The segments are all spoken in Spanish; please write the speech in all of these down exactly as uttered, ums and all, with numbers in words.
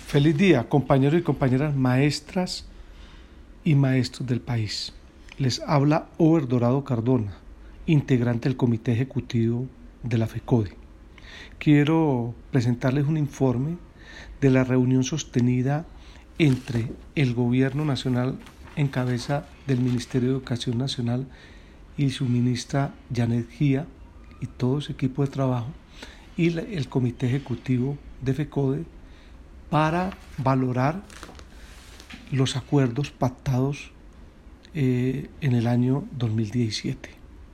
Feliz día, compañeros y compañeras maestras y maestros del país. Les habla Over Dorado Cardona, integrante del Comité Ejecutivo de la FECODE. Quiero presentarles un informe de la reunión sostenida entre el Gobierno Nacional en cabeza del Ministerio de Educación Nacional y su ministra Janet Gia y todo su equipo de trabajo y el Comité Ejecutivo de FECODE para valorar los acuerdos pactados eh, en el año dos mil diecisiete.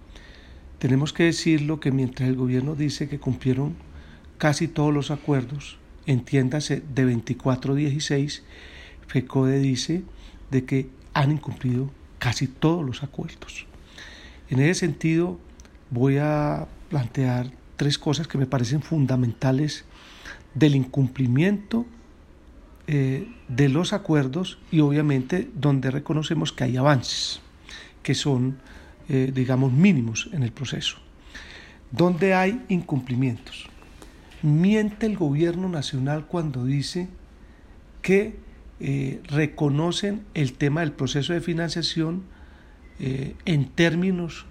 Tenemos que decirlo que mientras el gobierno dice que cumplieron casi todos los acuerdos, entiéndase de veinticuatro dieciséis, FECODE dice de que han incumplido casi todos los acuerdos. En ese sentido voy a plantear tres cosas que me parecen fundamentales del incumplimiento eh, de los acuerdos y obviamente donde reconocemos que hay avances que son eh, digamos mínimos en el proceso. Donde hay incumplimientos, miente el gobierno nacional cuando dice que eh, reconocen el tema del proceso de financiación eh, en términos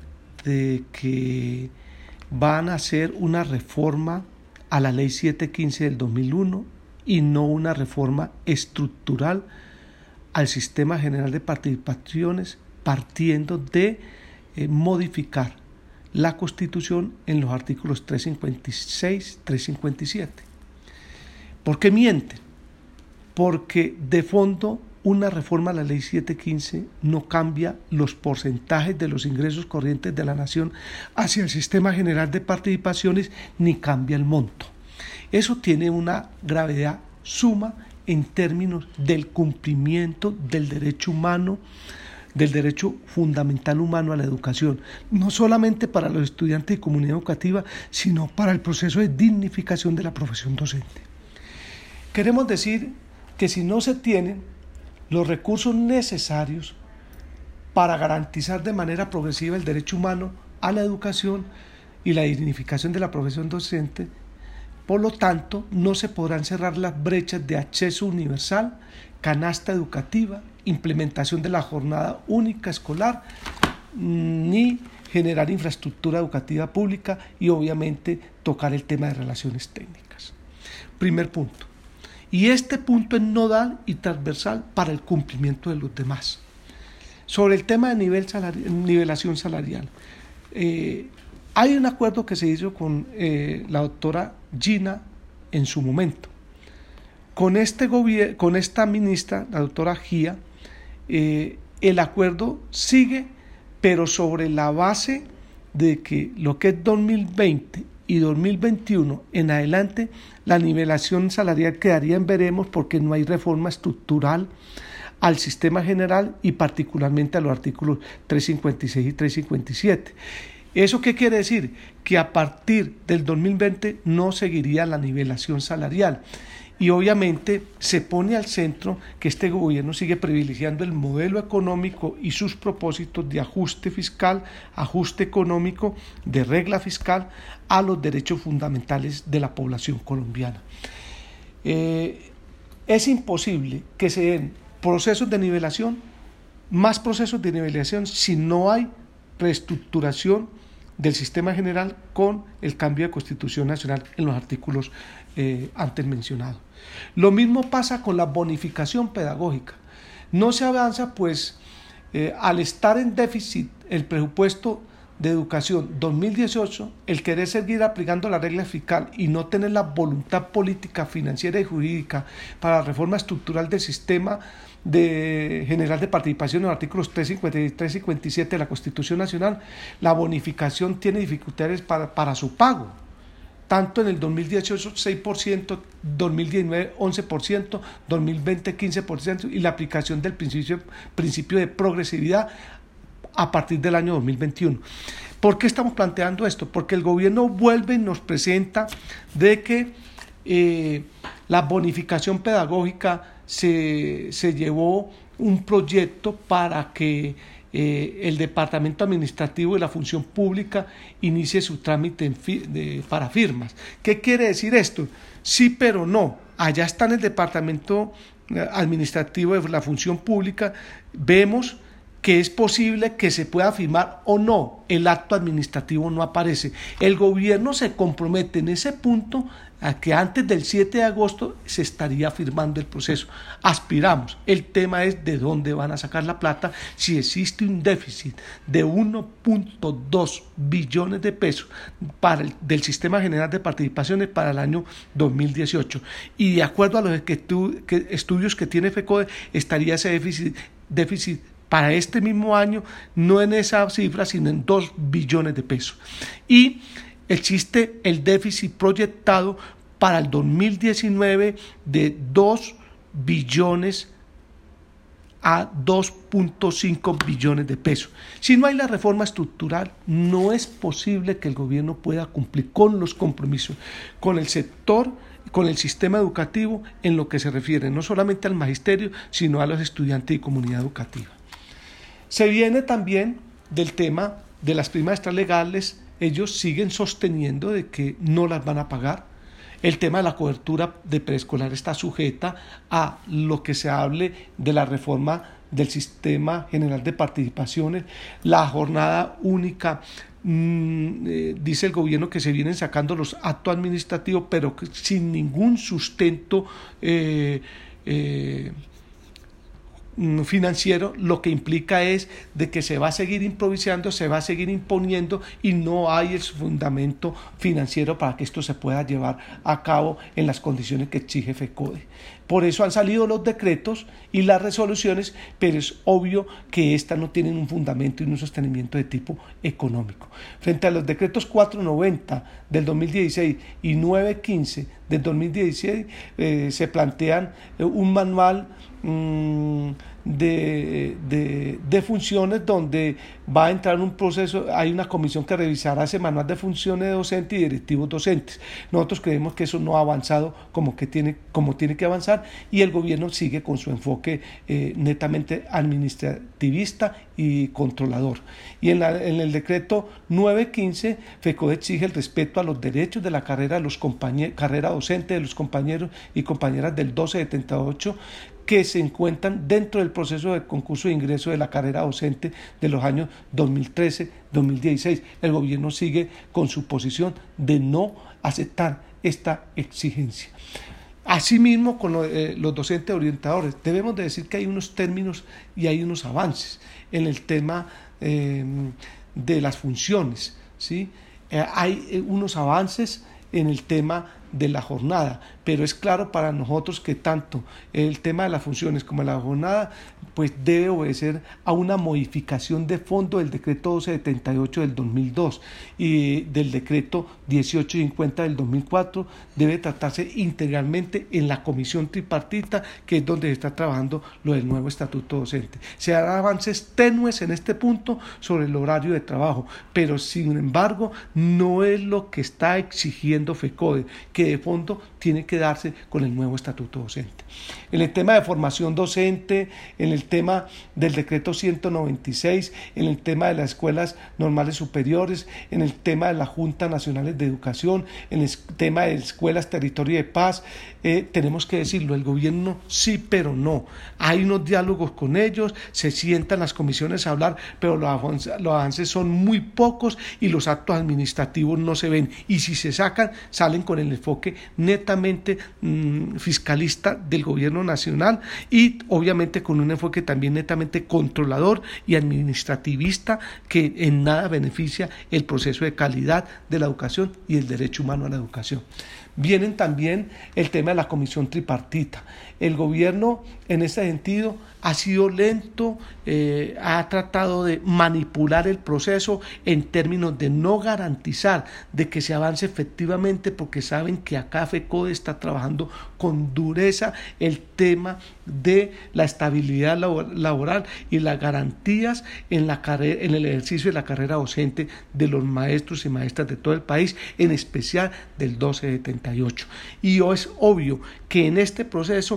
de que van a hacer una reforma a la ley setecientos quince del dos mil uno y no una reforma estructural al sistema general de participaciones partiendo de eh, modificar la Constitución en los artículos trescientos cincuenta y seis, trescientos cincuenta y siete. ¿Por qué mienten? Porque de fondo una reforma a la ley setecientos quince no cambia los porcentajes de los ingresos corrientes de la nación hacia el sistema general de participaciones ni cambia el monto. Eso tiene una gravedad suma en términos del cumplimiento del derecho humano, del derecho fundamental humano a la educación, no solamente para los estudiantes y comunidad educativa, sino para el proceso de dignificación de la profesión docente. Queremos decir que si no se tienen los recursos necesarios para garantizar de manera progresiva el derecho humano a la educación y la dignificación de la profesión docente, por lo tanto, no se podrán cerrar las brechas de acceso universal, canasta educativa, implementación de la jornada única escolar, ni generar infraestructura educativa pública y obviamente tocar el tema de relaciones técnicas. Primer punto. Y este punto es nodal y transversal para el cumplimiento de los demás. Sobre el tema de nivel salari- nivelación salarial, eh, hay un acuerdo que se hizo con eh, la doctora Gina en su momento. Con, este gobier- con esta ministra, la doctora Gia, eh, el acuerdo sigue, pero sobre la base de que lo que es dos mil veinte y dos mil veintiuno en adelante, la nivelación salarial quedaría en veremos porque no hay reforma estructural al sistema general y particularmente a los artículos trescientos cincuenta y seis y trescientos cincuenta y siete. ¿Eso qué quiere decir? Que a partir del dos mil veinte no seguiría la nivelación salarial. Y obviamente se pone al centro que este gobierno sigue privilegiando el modelo económico y sus propósitos de ajuste fiscal, ajuste económico, de regla fiscal a los derechos fundamentales de la población colombiana. Eh, es imposible que se den procesos de nivelación, más procesos de nivelación si no hay reestructuración del sistema general con el cambio de Constitución Nacional en los artículos eh, antes mencionados. Lo mismo pasa con la bonificación pedagógica. No se avanza, pues, eh, al estar en déficit el presupuesto de educación dos mil dieciocho, el querer seguir aplicando la regla fiscal y no tener la voluntad política, financiera y jurídica para la reforma estructural del sistema de general de participación en los artículos trescientos cincuenta y tres y cincuenta y siete de la Constitución Nacional, la bonificación tiene dificultades para, para su pago. Tanto en el dos mil dieciocho seis por ciento, dos mil diecinueve once por ciento, dos mil veinte quince por ciento y la aplicación del principio, principio de progresividad a partir del año dos mil veintiuno. ¿Por qué estamos planteando esto? Porque el gobierno vuelve y nos presenta de que eh, la bonificación pedagógica se, se llevó un proyecto para que eh, el Departamento Administrativo de la Función Pública inicie su trámite en fi- de, para firmas. ¿Qué quiere decir esto? Sí, pero no. allá está en el departamento administrativo de la función pública, vemos que es posible que se pueda firmar o no, el acto administrativo no aparece. El gobierno se compromete en ese punto a que antes del siete de agosto se estaría firmando el proceso. Aspiramos. El tema es de dónde van a sacar la plata si existe un déficit de uno punto dos billones de pesos para el, del Sistema General de Participaciones para el año dos mil dieciocho. Y de acuerdo a los estudios que tiene FECODE, estaría ese déficit, déficit para este mismo año, no en esa cifra, sino en dos billones de pesos. Y existe el déficit proyectado para el dos mil diecinueve de dos billones a dos punto cinco billones de pesos. Si no hay la reforma estructural, no es posible que el gobierno pueda cumplir con los compromisos, con el sector, con el sistema educativo, en lo que se refiere no solamente al magisterio, sino a los estudiantes y comunidad educativa. Se viene también del tema de las primas extralegales. Ellos siguen sosteniendo de que no las van a pagar. El tema de la cobertura de preescolar está sujeta a lo que se hable de la reforma del Sistema General de Participaciones. La jornada única, mmm, eh, dice el gobierno que se vienen sacando los actos administrativos, pero sin ningún sustento eh, eh, financiero, lo que implica es de que se va a seguir improvisando, se va a seguir imponiendo y no hay el fundamento financiero para que esto se pueda llevar a cabo en las condiciones que exige FECODE. Por eso han salido los decretos y las resoluciones, pero es obvio que estas no tienen un fundamento y un sostenimiento de tipo económico. Frente a los decretos cuatrocientos noventa del dos mil dieciséis y novecientos quince del dos mil dieciséis, eh, se plantean eh, un manual mmm, De, de, de funciones donde va a entrar un proceso, hay una comisión que revisará ese manual de funciones de docentes y directivos docentes. Nosotros creemos que eso no ha avanzado como, que tiene, como tiene que avanzar y el gobierno sigue con su enfoque eh, netamente administrativista y controlador. Y en, la, en el decreto novecientos quince, FECODE exige el respeto a los derechos de la carrera, de los carrera docente de los compañeros y compañeras del doce setenta y ocho que se encuentran dentro del proceso de concurso de ingreso de la carrera docente de los años dos mil trece dos mil dieciséis. El gobierno sigue con su posición de no aceptar esta exigencia. Asimismo, con lo, eh, los docentes orientadores, debemos de decir que hay unos términos y hay unos avances en el tema eh, de las funciones, ¿sí? Eh, hay eh, unos avances en el tema de la jornada, pero es claro para nosotros que tanto el tema de las funciones como la jornada pues debe obedecer a una modificación de fondo del decreto doce setenta y ocho del dos mil dos y del decreto dieciocho cincuenta del dos mil cuatro. Debe tratarse integralmente en la comisión tripartita, que es donde se está trabajando lo del nuevo estatuto docente. Se harán avances tenues en este punto sobre el horario de trabajo, pero sin embargo no es lo que está exigiendo FECODE, que de fondo tiene que darse con el nuevo estatuto docente. En el tema de formación docente, en el tema del decreto ciento noventa y seis, en el tema de las escuelas normales superiores, en el tema de la Junta Nacional de Educación, en el tema de escuelas territorio de paz, eh, tenemos que decirlo, el gobierno sí pero no. Hay unos diálogos con ellos, se sientan las comisiones a hablar, pero los avances, los avances son muy pocos y los actos administrativos no se ven, y si se sacan, salen con el enfoque netamente mmm, fiscalista del gobierno nacional y obviamente con un enfoque también netamente controlador y administrativista que en nada beneficia el proceso de calidad de la educación y el derecho humano a la educación. Vienen también el tema de la comisión tripartita. El gobierno en ese sentido ha sido lento, eh, ha tratado de manipular el proceso en términos de no garantizar de que se avance efectivamente, porque saben que acá FECODE está trabajando con dureza el tema de la estabilidad laboral y las garantías en, la carrera, en el ejercicio de la carrera docente de los maestros y maestras de todo el país, en especial del doce setenta y ocho. Y es obvio que en este proceso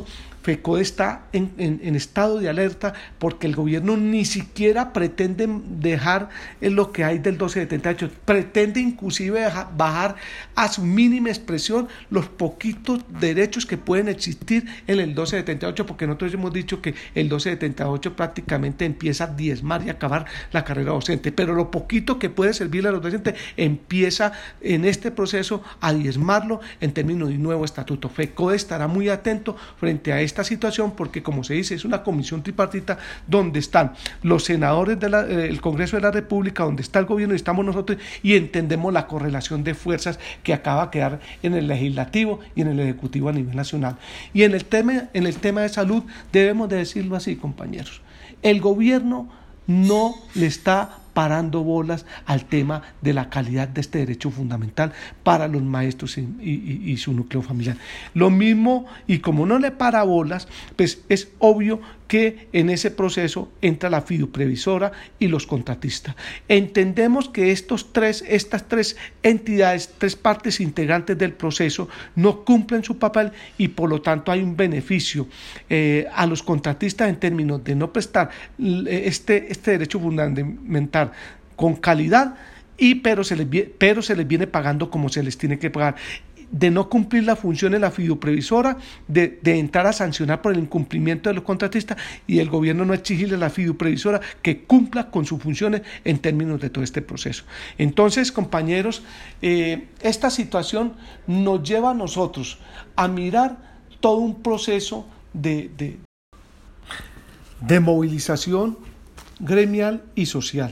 FECODE está en, en, en estado de alerta porque el gobierno ni siquiera pretende dejar lo que hay del doce setenta y ocho, pretende inclusive dejar, bajar a su mínima expresión los poquitos derechos que pueden existir en el doce setenta y ocho, porque nosotros hemos dicho que el doce setenta y ocho prácticamente empieza a diezmar y acabar la carrera docente, pero lo poquito que puede servirle a los docentes empieza en este proceso a diezmarlo en términos de un nuevo estatuto. FECODE estará muy atento frente a esta situación porque, como se dice, es una comisión tripartita donde están los senadores del eh, Congreso de la República, donde está el gobierno y estamos nosotros, y entendemos la correlación de fuerzas que acaba de quedar en el legislativo y en el ejecutivo a nivel nacional. Y en el tema, en el tema de salud debemos de decirlo así, compañeros, el gobierno no le está parando bolas al tema de la calidad de este derecho fundamental para los maestros y, y, y su núcleo familiar. Lo mismo, y como no le para bolas, pues es obvio que en ese proceso entra la fiduprevisora y los contratistas. Entendemos que estos tres, estas tres entidades, tres partes integrantes del proceso, no cumplen su papel y por lo tanto hay un beneficio eh, a los contratistas en términos de no prestar este, este derecho fundamental con calidad, y pero se les, pero se les viene pagando como se les tiene que pagar, de no cumplir la función de la fiduprevisora, de, de entrar a sancionar por el incumplimiento de los contratistas, y el gobierno no exigirle a la fiduprevisora que cumpla con sus funciones en términos de todo este proceso. Entonces, compañeros, eh, esta situación nos lleva a nosotros a mirar todo un proceso de, de, de movilización gremial y social.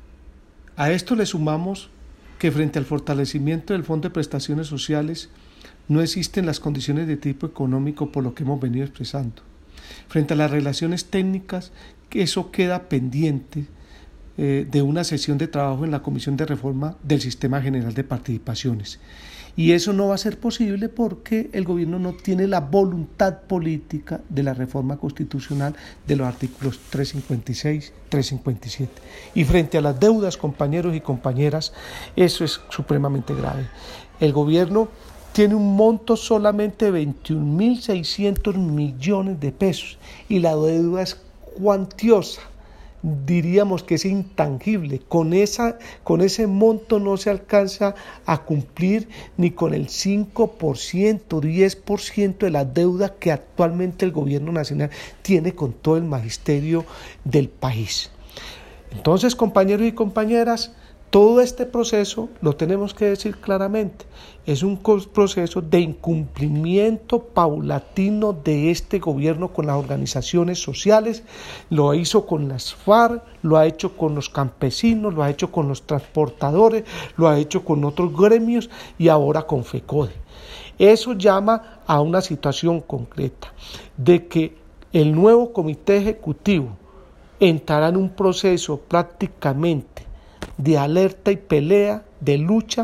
A esto le sumamos que frente al fortalecimiento del Fondo de Prestaciones Sociales no existen las condiciones de tipo económico por lo que hemos venido expresando. Frente a las relaciones técnicas, que eso queda pendiente eh, de una sesión de trabajo en la Comisión de Reforma del Sistema General de Participaciones. Y eso no va a ser posible porque el gobierno no tiene la voluntad política de la reforma constitucional de los artículos trescientos cincuenta y seis, trescientos cincuenta y siete. Y frente a las deudas, compañeros y compañeras, eso es supremamente grave. El gobierno tiene un monto solamente de veintiún mil seiscientos millones de pesos y la deuda es cuantiosa. Diríamos que es intangible. Con, esa, con ese monto no se alcanza a cumplir ni con el cinco por ciento, diez por ciento de la deuda que actualmente el gobierno nacional tiene con todo el magisterio del país. Entonces, compañeros y compañeras, todo este proceso, lo tenemos que decir claramente, es un proceso de incumplimiento paulatino de este gobierno con las organizaciones sociales. Lo hizo con las FARC, lo ha hecho con los campesinos, lo ha hecho con los transportadores, lo ha hecho con otros gremios y ahora con FECODE. Eso llama a una situación concreta de que el nuevo comité ejecutivo entrará en un proceso prácticamente de alerta y pelea, de lucha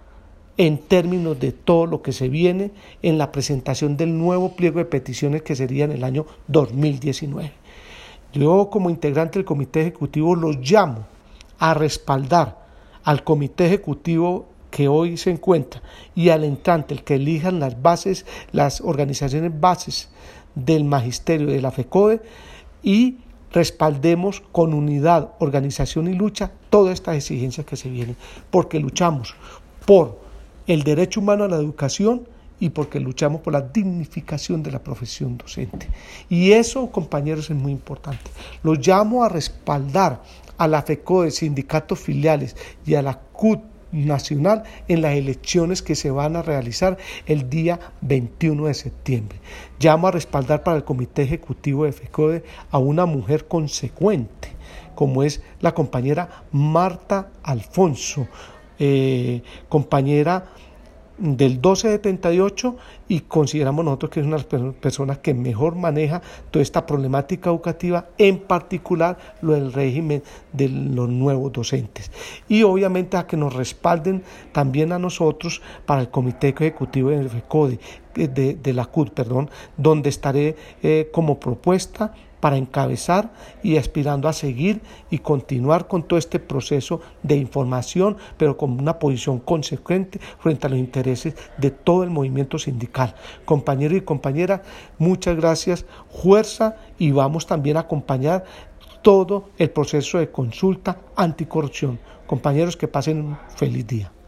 en términos de todo lo que se viene en la presentación del nuevo pliego de peticiones que sería en el año dos mil diecinueve. Yo, como integrante del comité ejecutivo, los llamo a respaldar al comité ejecutivo que hoy se encuentra y al entrante, el que elijan las bases, las organizaciones bases del magisterio de la FECODE, y respaldemos con unidad, organización y lucha todas estas exigencias que se vienen, porque luchamos por el derecho humano a la educación y porque luchamos por la dignificación de la profesión docente. Y eso, compañeros, es muy importante. Los llamo a respaldar a la FECODE, sindicatos filiales y a la C U T nacional en las elecciones que se van a realizar el día veintiuno de septiembre. Llamo a respaldar para el comité ejecutivo de FECODE a una mujer consecuente, como es la compañera Marta Alfonso, eh, compañera del doce setenta y ocho, y consideramos nosotros que es una de las personas que mejor maneja toda esta problemática educativa, en particular lo del régimen de los nuevos docentes. Y obviamente a que nos respalden también a nosotros para el comité ejecutivo de FECODE, de, de la C U T, perdón, donde estaré eh, como propuesta para encabezar y aspirando a seguir y continuar con todo este proceso de información, pero con una posición consecuente frente a los intereses de todo el movimiento sindical. Compañeros y compañeras, muchas gracias, fuerza, y vamos también a acompañar todo el proceso de consulta anticorrupción. Compañeros, que pasen un feliz día.